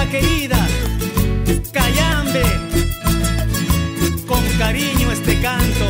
tierra querida, Cayambe, con cariño este canto.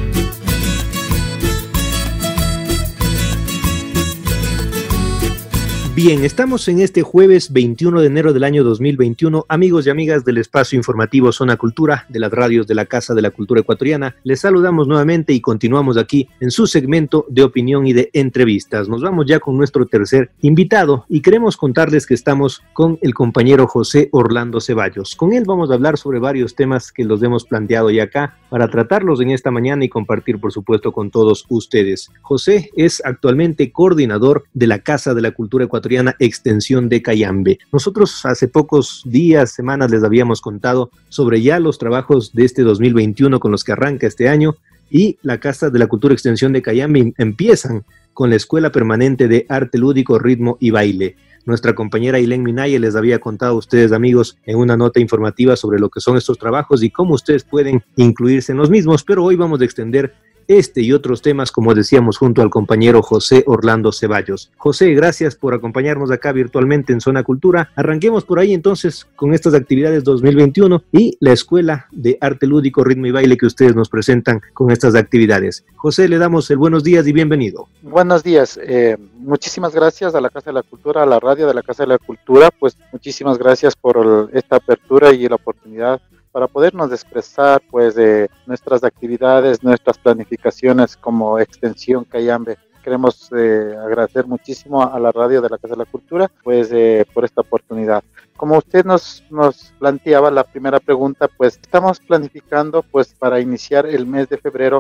Bien, estamos en este jueves 21 de enero del año 2021. Amigos y amigas del espacio informativo Zona Cultura, de las radios de la Casa de la Cultura Ecuatoriana, les saludamos nuevamente y continuamos aquí en su segmento de opinión y de entrevistas. Nos vamos ya con nuestro tercer invitado y queremos contarles que estamos con el compañero José Orlando Ceballos. Con él vamos a hablar sobre varios temas que los hemos planteado ya acá para tratarlos en esta mañana y compartir, por supuesto, con todos ustedes. José es actualmente coordinador de la Casa de la Cultura Ecuatoriana Extensión de Cayambe. Nosotros hace pocos días, semanas les habíamos contado sobre ya los trabajos de este 2021 con los que arranca este año, y la Casa de la Cultura Extensión de Cayambe empiezan con la Escuela Permanente de Arte Lúdico, Ritmo y Baile. Nuestra compañera Ailén Minaya les había contado a ustedes, amigos, en una nota informativa sobre lo que son estos trabajos y cómo ustedes pueden incluirse en los mismos, pero hoy vamos a extender este y otros temas, como decíamos, junto al compañero José Orlando Ceballos. José, gracias por acompañarnos acá virtualmente en Zona Cultura. Arranquemos por ahí entonces con estas actividades 2021 y la Escuela de Arte Lúdico, Ritmo y Baile que ustedes nos presentan con estas actividades. José, le damos el buenos días y bienvenido. Buenos días, muchísimas gracias a la Casa de la Cultura, a la radio de la Casa de la Cultura, pues muchísimas gracias por esta apertura y la oportunidad para podernos expresar pues nuestras actividades, nuestras planificaciones como Extensión Cayambe. Queremos agradecer muchísimo a la radio de la Casa de la Cultura pues por esta oportunidad. Como usted nos planteaba la primera pregunta, pues estamos planificando pues para iniciar el mes de febrero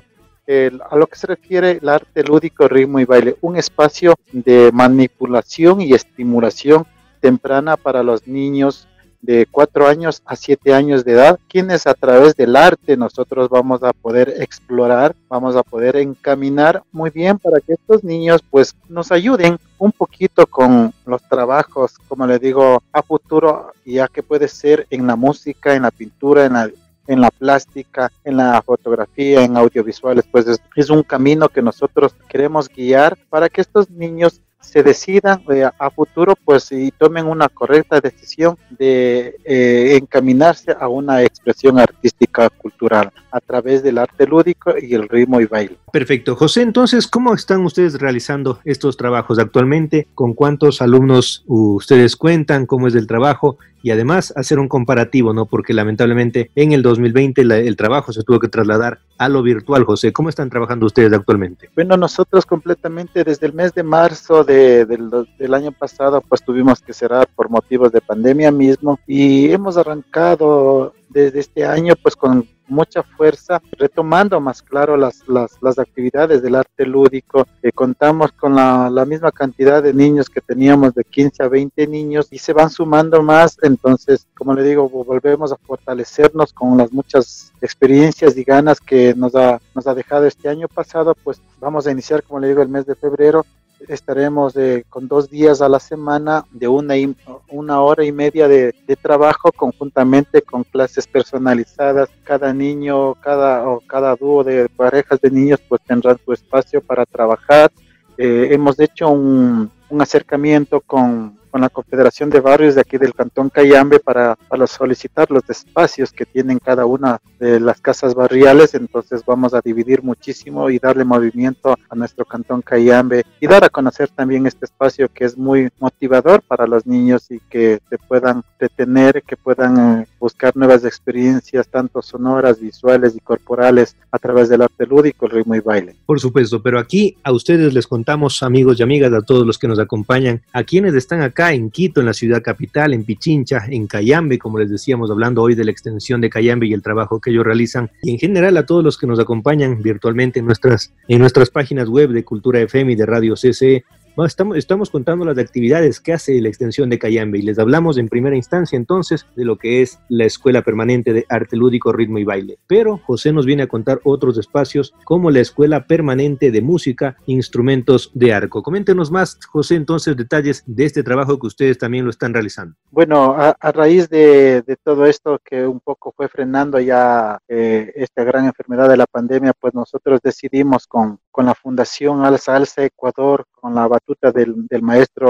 a lo que se refiere el arte lúdico, ritmo y baile, un espacio de manipulación y estimulación temprana para los niños de 4 años a 7 años de edad, quienes a través del arte nosotros vamos a poder explorar, vamos a poder encaminar muy bien para que estos niños pues nos ayuden un poquito con los trabajos, como les digo, a futuro, ya que puede ser en la música, en la pintura, en la plástica, en la fotografía, en audiovisuales, pues es un camino que nosotros queremos guiar para que estos niños se decidan a futuro pues y tomen una correcta decisión de encaminarse a una expresión artística cultural a través del arte lúdico y el ritmo y baile. Perfecto. José, entonces, ¿cómo están ustedes realizando estos trabajos actualmente? ¿Con cuántos alumnos ustedes cuentan? ¿Cómo es el trabajo? Y además hacer un comparativo, ¿no? Porque lamentablemente en el 2020 el trabajo se tuvo que trasladar a lo virtual. José, ¿cómo están trabajando ustedes actualmente? Bueno, nosotros completamente desde el mes de marzo del año pasado pues tuvimos que cerrar por motivos de pandemia mismo y hemos arrancado desde este año pues con mucha fuerza, retomando más claro las actividades del arte lúdico. Contamos con la misma cantidad de niños que teníamos, de 15 a 20 niños, y se van sumando más. Entonces, como le digo, volvemos a fortalecernos con las muchas experiencias y ganas que nos ha dejado este año pasado. Pues vamos a iniciar, como le digo, el mes de febrero. Estaremos con 2 días a la semana de una hora y media de trabajo, conjuntamente con clases personalizadas. Cada niño, cada dúo de parejas de niños pues tendrán su espacio para trabajar. Hemos hecho un acercamiento con la Confederación de Barrios de aquí del Cantón Cayambe para solicitar los espacios que tienen cada una de las casas barriales. Entonces vamos a dividir muchísimo y darle movimiento a nuestro Cantón Cayambe y dar a conocer también este espacio que es muy motivador para los niños y que se puedan detener, que puedan buscar nuevas experiencias, tanto sonoras, visuales y corporales, a través del arte lúdico, el ritmo y baile. Por supuesto, pero aquí a ustedes les contamos, amigos y amigas, a todos los que nos acompañan, a quienes están acá en Quito, en la ciudad capital, en Pichincha, en Cayambe, como les decíamos, hablando hoy de la extensión de Cayambe y el trabajo que ellos realizan, y en general a todos los que nos acompañan virtualmente en nuestras páginas web de Cultura FM y de Radio CCE. Estamos contando las actividades que hace la extensión de Cayambe y les hablamos en primera instancia entonces de lo que es la Escuela Permanente de Arte Lúdico, Ritmo y Baile. Pero José nos viene a contar otros espacios como la Escuela Permanente de Música, Instrumentos de Arco. Coméntenos más, José, entonces detalles de este trabajo que ustedes también lo están realizando. Bueno, a raíz de todo esto que un poco fue frenando ya esta gran enfermedad de la pandemia, pues nosotros decidimos con la Fundación Alza Ecuador, con la batuta del maestro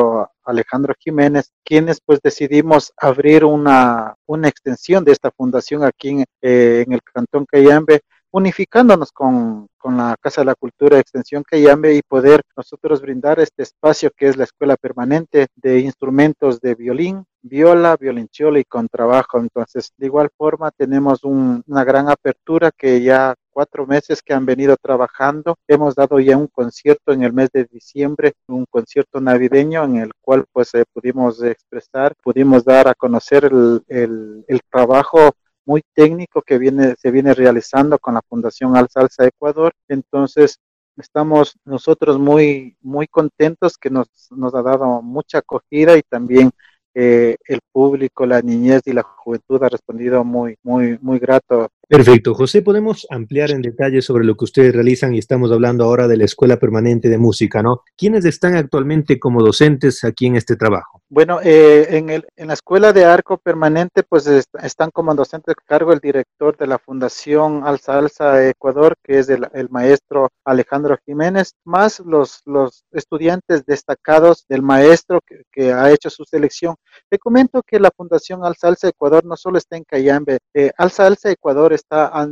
Alejandro Jiménez, quienes pues decidimos abrir una extensión de esta fundación aquí en el Cantón Cayambe, unificándonos con la Casa de la Cultura de Extensión Cayambe y poder nosotros brindar este espacio que es la escuela permanente de instrumentos de violín, viola, violonchelo y contrabajo. Entonces, de igual forma, tenemos una gran apertura que ya 4 meses que han venido trabajando. Hemos dado ya un concierto en el mes de diciembre, un concierto navideño en el cual pues pudimos expresar, pudimos dar a conocer el trabajo muy técnico que se viene realizando con la Fundación Al Salsa Ecuador. Entonces, estamos nosotros muy contentos que nos ha dado mucha acogida y también el público, la niñez y la juventud ha respondido muy grato. Perfecto. José, podemos ampliar en detalle sobre lo que ustedes realizan y estamos hablando ahora de la Escuela Permanente de Música, ¿no? ¿Quiénes están actualmente como docentes aquí en este trabajo? Bueno, en la Escuela de Arco Permanente, pues están como docentes a cargo el director de la Fundación Al Salsa Ecuador, que es el maestro Alejandro Jiménez, más los estudiantes destacados del maestro que ha hecho su selección. Te comento que la Fundación Al Salsa Ecuador no solo está en Cayambe, Al Salsa Ecuador está a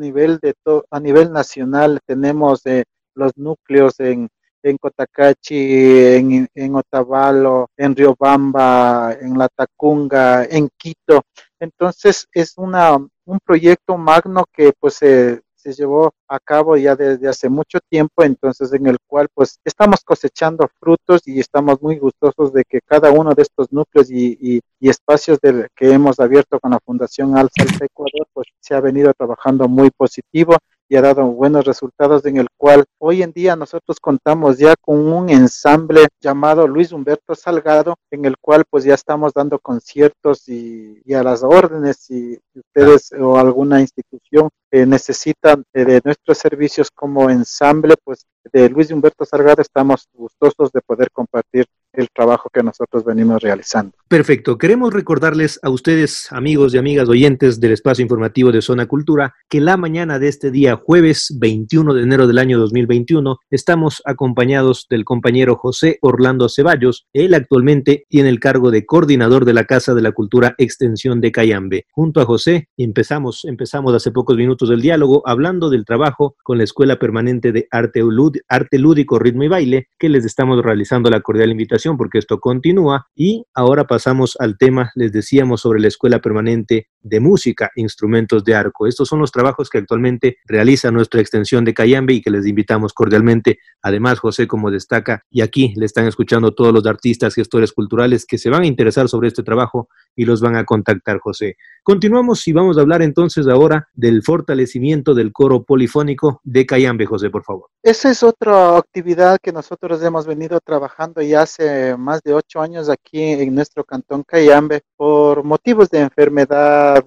nivel nacional. Tenemos los núcleos en Cotacachi, en Otavalo, en Riobamba, en Latacunga, en Quito. Entonces es un proyecto magno que pues se llevó a cabo ya desde hace mucho tiempo, entonces en el cual pues estamos cosechando frutos y estamos muy gustosos de que cada uno de estos núcleos y espacios que hemos abierto con la Fundación Al Salsa Ecuador pues se ha venido trabajando muy positivo y ha dado buenos resultados, en el cual hoy en día nosotros contamos ya con un ensamble llamado Luis Humberto Salgado, en el cual pues ya estamos dando conciertos y a las órdenes, si ustedes o alguna institución necesitan de nuestros servicios como ensamble, pues de Luis Humberto Salgado estamos gustosos de poder compartir el trabajo que nosotros venimos realizando. Perfecto. Queremos recordarles a ustedes, amigos y amigas oyentes del espacio informativo de Zona Cultura, que la mañana de este día, jueves 21 de enero del año 2021, estamos acompañados del compañero José Orlando Ceballos. Él actualmente tiene el cargo de coordinador de la Casa de la Cultura Extensión de Cayambe. Junto a José empezamos hace pocos minutos el diálogo hablando del trabajo con la Escuela Permanente de Arte Lúdico, Ritmo y Baile, que les estamos realizando la cordial invitación porque esto continúa. Y ahora pasamos al tema, les decíamos, sobre la Escuela Permanente de Música, Instrumentos de Arco. Estos son los trabajos que actualmente realiza nuestra extensión de Cayambe y que les invitamos cordialmente. Además, José, como destaca, y aquí le están escuchando todos los artistas, gestores culturales que se van a interesar sobre este trabajo y los van a contactar, José. Continuamos y vamos a hablar entonces ahora del fortalecimiento del coro polifónico de Cayambe, José, por favor. Esa es otra actividad que nosotros hemos venido trabajando ya hace más de 8 años aquí en nuestro cantón Cayambe por motivos de enfermedad.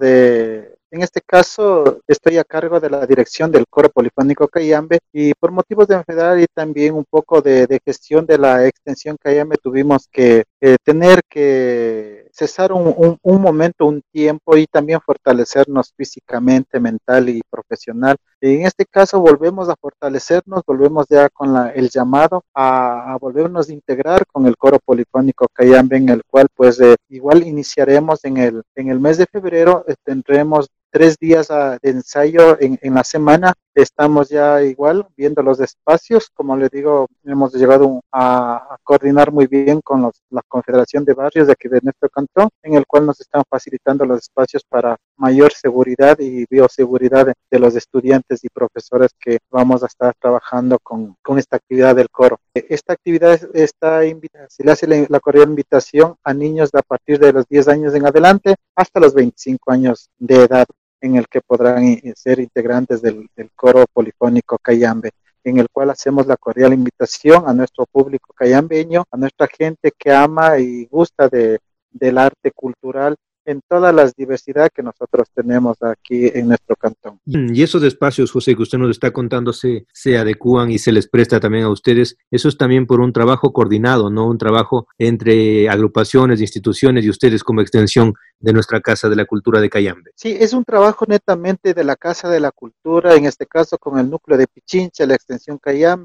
En este caso, estoy a cargo de la dirección del coro polifónico Cayambe y por motivos de enfermedad y también un poco de gestión de la extensión Cayambe tuvimos que tener que cesar un momento, un tiempo y también fortalecernos físicamente, mental y profesional. Y en este caso volvemos a fortalecernos, volvemos ya con el llamado a volvernos a integrar con el coro polifónico Cayambe, en el cual pues igual iniciaremos en el mes de febrero, tendremos 3 días de ensayo en la semana. Estamos ya igual viendo los espacios, como les digo, hemos llegado a coordinar muy bien con la Confederación de Barrios de aquí de nuestro cantón, en el cual nos están facilitando los espacios para mayor seguridad y bioseguridad de los estudiantes y profesores que vamos a estar trabajando con esta actividad del coro. Esta actividad se le hace la cordial invitación a niños a partir de los 10 años en adelante hasta los 25 años de edad, en el que podrán ser integrantes del coro polifónico Cayambe, en el cual hacemos la cordial invitación a nuestro público cayambeño, a nuestra gente que ama y gusta del arte cultural en todas las diversidades que nosotros tenemos aquí en nuestro cantón. Y esos espacios, José, que usted nos está contando, se adecúan y se les presta también a ustedes. Eso es también por un trabajo coordinado, ¿no? Un trabajo entre agrupaciones, instituciones y ustedes como extensión de nuestra Casa de la Cultura de Cayambe. Sí, es un trabajo netamente de la Casa de la Cultura, en este caso con el núcleo de Pichincha, la extensión Cayambe,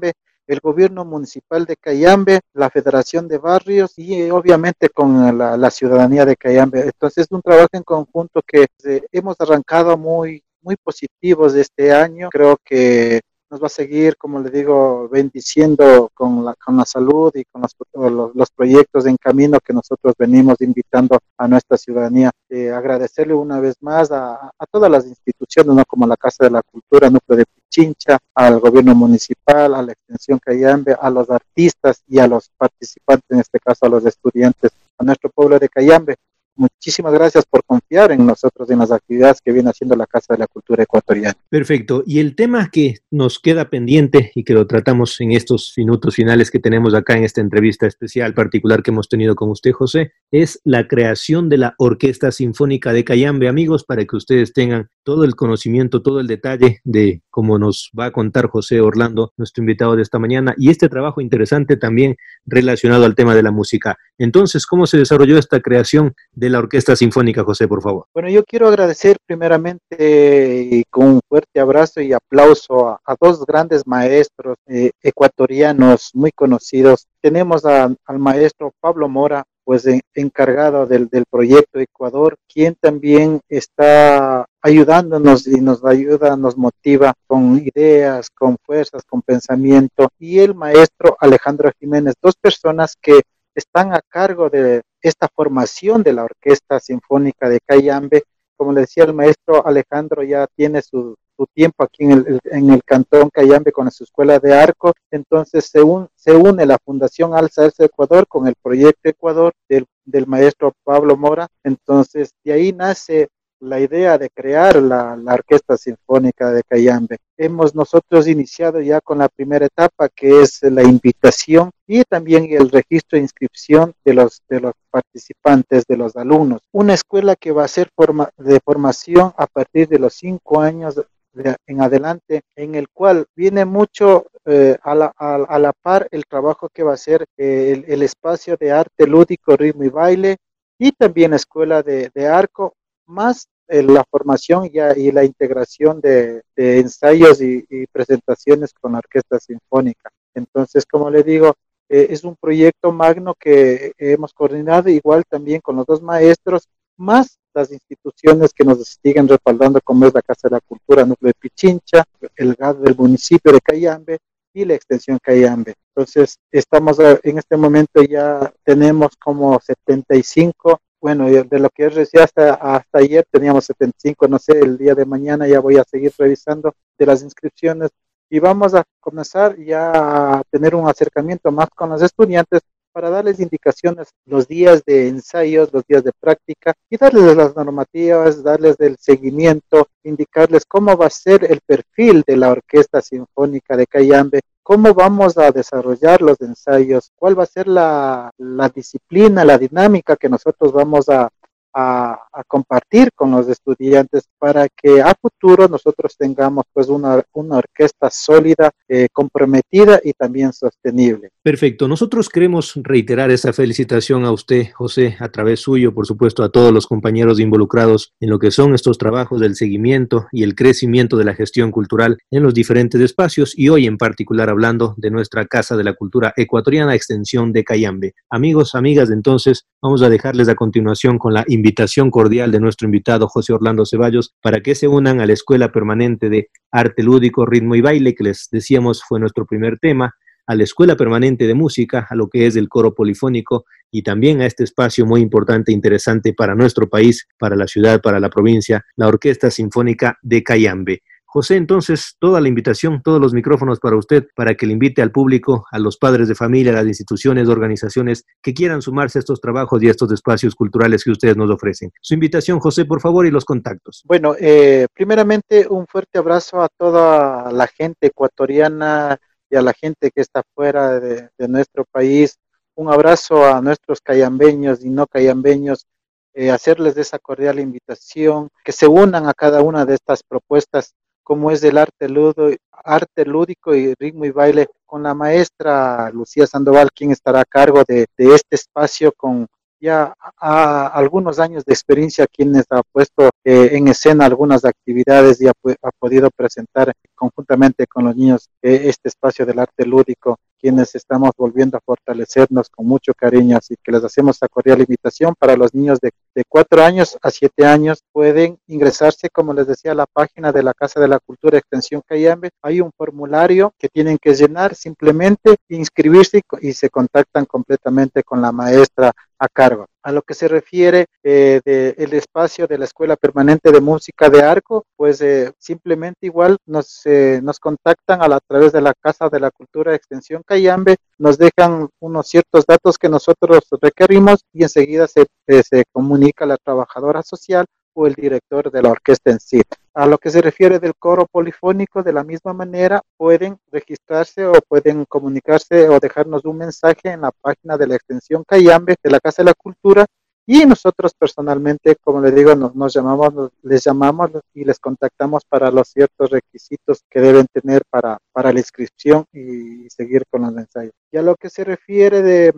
el gobierno municipal de Cayambe, la Federación de Barrios y obviamente con la ciudadanía de Cayambe. Entonces es un trabajo en conjunto que hemos arrancado muy positivos este año. Creo que nos va a seguir, como le digo, bendiciendo con la salud y con los proyectos en camino que nosotros venimos invitando a nuestra ciudadanía. Agradecerle una vez más a todas las instituciones, ¿no? Como la Casa de la Cultura, Núcleo de Pichincha, al gobierno municipal, a la Extensión Cayambe, a los artistas y a los participantes, en este caso a los estudiantes, a nuestro pueblo de Cayambe. Muchísimas gracias por confiar en nosotros, en las actividades que viene haciendo la Casa de la Cultura Ecuatoriana. Perfecto. Y el tema que nos queda pendiente y que lo tratamos en estos minutos finales que tenemos acá en esta entrevista especial particular que hemos tenido con usted, José, es la creación de la Orquesta Sinfónica de Cayambe, amigos, para que ustedes tengan todo el conocimiento, todo el detalle de cómo nos va a contar José Orlando, nuestro invitado de esta mañana, y este trabajo interesante también relacionado al tema de la música. Entonces, ¿cómo se desarrolló esta creación de la Orquesta Sinfónica, José, por favor? Bueno, yo quiero agradecer primeramente y con un fuerte abrazo y aplauso a dos grandes maestros ecuatorianos muy conocidos. Tenemos al maestro Pablo Mora, pues encargado del proyecto Ecuador, quien también está ayudándonos y nos ayuda, nos motiva con ideas, con fuerzas, con pensamiento, y el maestro Alejandro Jiménez, dos personas que están a cargo de esta formación de la Orquesta Sinfónica de Cayambe. Como le decía, el maestro Alejandro ya tiene su tiempo aquí en el Cantón Cayambe con su escuela de arco. Entonces se une la Fundación Alza Ecuador con el proyecto Ecuador del maestro Pablo Mora. Entonces de ahí nace la idea de crear la Orquesta Sinfónica de Cayambe. Hemos nosotros iniciado ya con la primera etapa, que es la invitación y también el registro de inscripción de los participantes, de los alumnos. Una escuela que va a ser de formación a partir de los 5 años en adelante, en el cual viene mucho a la par el trabajo que va a ser el espacio de arte lúdico, ritmo y baile, y también escuela de arco, más la formación y la integración de ensayos y presentaciones con la orquesta sinfónica. Entonces, como le digo, es un proyecto magno que hemos coordinado igual también con los dos maestros, más las instituciones que nos siguen respaldando, como es la Casa de la Cultura Núcleo de Pichincha, el GAD del municipio de Cayambe y la Extensión Cayambe. Entonces, estamos en este momento ya tenemos como 75. Bueno, de lo que es recién hasta ayer teníamos 75, no sé, el día de mañana ya voy a seguir revisando de las inscripciones y vamos a comenzar ya a tener un acercamiento más con los estudiantes para darles indicaciones los días de ensayos, los días de práctica y darles las normativas, darles el seguimiento, indicarles cómo va a ser el perfil de la Orquesta Sinfónica de Cayambe, cómo vamos a desarrollar los ensayos, cuál va a ser la disciplina, la dinámica que nosotros vamos a compartir con los estudiantes para que a futuro nosotros tengamos pues una orquesta sólida, comprometida y también sostenible. Perfecto. Nosotros queremos reiterar esa felicitación a usted, José, a través suyo, por supuesto, a todos los compañeros involucrados en lo que son estos trabajos del seguimiento y el crecimiento de la gestión cultural en los diferentes espacios y hoy en particular hablando de nuestra Casa de la Cultura Ecuatoriana, Extensión de Cayambe. Amigos, amigas, entonces vamos a dejarles a continuación con la invitación cordial de nuestro invitado José Orlando Ceballos para que se unan a la Escuela Permanente de Arte Lúdico, Ritmo y Baile, que les decíamos fue nuestro primer tema, a la Escuela Permanente de Música, a lo que es el coro polifónico y también a este espacio muy importante e interesante para nuestro país, para la ciudad, para la provincia, la Orquesta Sinfónica de Cayambe. José, entonces, toda la invitación, todos los micrófonos para usted, para que le invite al público, a los padres de familia, a las instituciones, organizaciones que quieran sumarse a estos trabajos y a estos espacios culturales que ustedes nos ofrecen. Su invitación, José, por favor, y los contactos. Bueno, primeramente un fuerte abrazo a toda la gente ecuatoriana y a la gente que está fuera de nuestro país. Un abrazo a nuestros cayambeños y no cayambeños, hacerles esa cordial invitación, que se unan a cada una de estas propuestas, como es el arte lúdico y ritmo y baile, con la maestra Lucía Sandoval, quien estará a cargo de este espacio ya algunos años de experiencia, quienes ha puesto en escena algunas actividades y ha podido presentar conjuntamente con los niños este espacio del arte lúdico, quienes estamos volviendo a fortalecernos con mucho cariño, así que les hacemos la cordial invitación para los niños de 4 años a 7 años. Pueden ingresarse, como les decía, a la página de la Casa de la Cultura Extensión Cayambe. Hay un formulario que tienen que llenar, simplemente inscribirse y se contactan completamente con la maestra a cargo. A lo que se refiere del espacio de la Escuela Permanente de Música de Arco, pues simplemente igual nos contactan a través de la Casa de la Cultura Extensión Cayambe, nos dejan unos ciertos datos que nosotros requerimos y enseguida se comunica a la trabajadora social o el director de la orquesta en sí. A lo que se refiere del coro polifónico, de la misma manera, pueden registrarse o pueden comunicarse o dejarnos un mensaje en la página de la Extensión Cayambe de la Casa de la Cultura, y nosotros personalmente, como les digo, les llamamos y les contactamos para los ciertos requisitos que deben tener para la inscripción y seguir con los ensayos. Y a lo que se refiere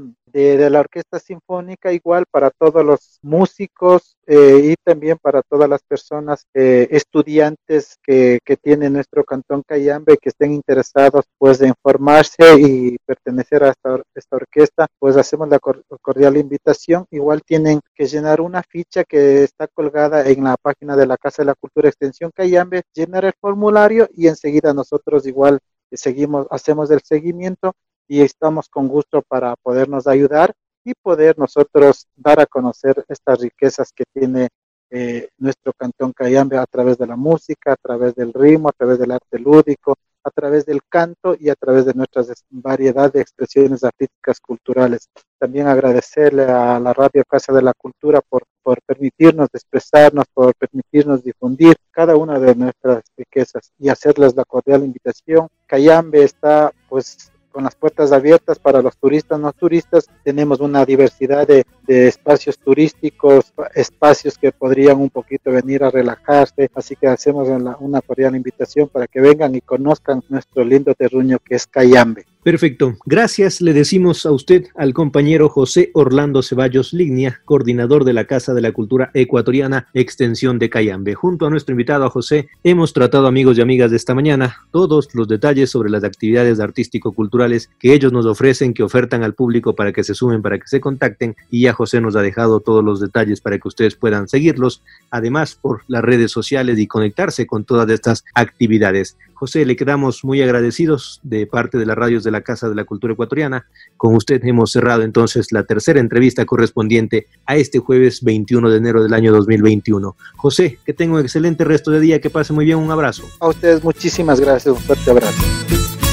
de la orquesta sinfónica, igual para todos los músicos y también para todas las personas estudiantes que tienen nuestro Cantón Cayambe, que estén interesados pues de informarse y pertenecer a esta orquesta, pues hacemos la cordial invitación. Igual tienen que llenar una ficha que está colgada en la página de la Casa de la Cultura Extensión Cayambe, llenar el formulario y enseguida nosotros igual hacemos el seguimiento y estamos con gusto para podernos ayudar y poder nosotros dar a conocer estas riquezas que tiene nuestro Cantón Cayambe a través de la música, a través del ritmo, a través del arte lúdico, a través del canto y a través de nuestra variedad de expresiones artísticas culturales. También agradecerle a la Radio Casa de la Cultura por permitirnos expresarnos, por permitirnos difundir cada una de nuestras riquezas y hacerles la cordial invitación. Cayambe está pues con las puertas abiertas para los turistas, no turistas. Tenemos una diversidad de espacios turísticos, espacios que podrían un poquito venir a relajarse, así que hacemos una cordial invitación para que vengan y conozcan nuestro lindo terruño que es Cayambe. Perfecto. Gracias, le decimos a usted, al compañero José Orlando Ceballos Lignia, coordinador de la Casa de la Cultura Ecuatoriana Extensión de Cayambe. Junto a nuestro invitado, a José, hemos tratado, amigos y amigas de esta mañana, todos los detalles sobre las actividades artístico-culturales que ellos nos ofrecen, que ofertan al público para que se sumen, para que se contacten, y ya José nos ha dejado todos los detalles para que ustedes puedan seguirlos, además por las redes sociales y conectarse con todas estas actividades. José, le quedamos muy agradecidos de parte de las radios de la Casa de la Cultura Ecuatoriana. Con usted hemos cerrado entonces la tercera entrevista correspondiente a este jueves 21 de enero del año 2021. José, que tenga un excelente resto de día, que pase muy bien, un abrazo. A ustedes muchísimas gracias, un fuerte abrazo.